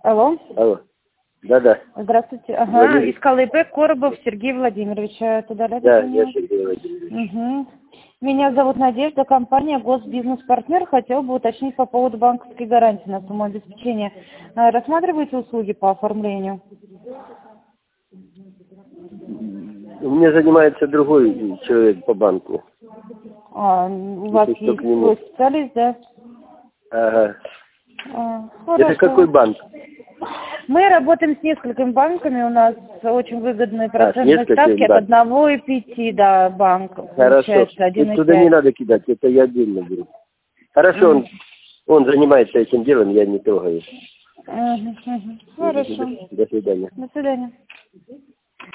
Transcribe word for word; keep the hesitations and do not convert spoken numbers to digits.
Алло. Алло. Да-да. Здравствуйте. Ага, Владимир. из КЛП Коробов Сергей Владимирович. Туда рядом Да, звонил? я Сергей Владимирович. Угу. Меня зовут Надежда, компания Госбизнес-партнер. Хотел бы уточнить по поводу банковской гарантии на сумму обеспечения. А, Рассматриваете услуги по оформлению? У меня занимается другой человек по банку. А, у вас Если что, есть к нему. свой специалист, да? Ага. А, Это какой хорошо. банк? Мы работаем с несколькими банками, у нас очень выгодные А, с процентные несколькими ставки от банками. одного и пяти до банка. Хорошо. Получается один и Туда не пять. надо кидать, это я отдельно беру. Хорошо, он, он занимается этим делом, я не трогаю. Угу, угу. Хорошо. До свидания. До свидания.